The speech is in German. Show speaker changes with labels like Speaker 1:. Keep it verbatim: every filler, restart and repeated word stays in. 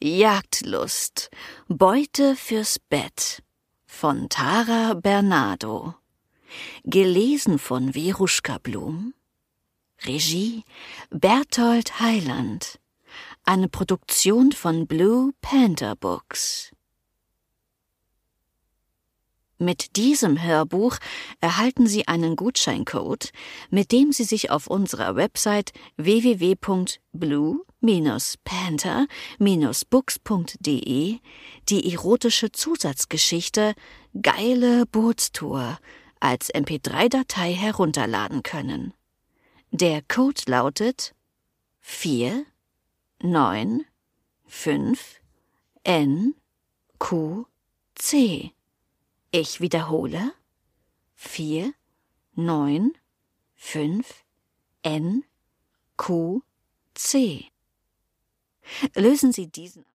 Speaker 1: Jagdlust. Beute fürs Bett von Tara Bernardo. Gelesen von Veruschka Blum. Regie Berthold Heiland. Eine Produktion von Blue Panther Books. Mit diesem Hörbuch erhalten Sie einen Gutscheincode, mit dem Sie sich auf unserer Website w w w punkt blue panther books punkt de die erotische Zusatzgeschichte Geile Bootstour als M P drei Datei herunterladen können. Der Code lautet vier neun fünf N Q C. Ich wiederhole: vier neun fünf N Q C. Lösen Sie diesen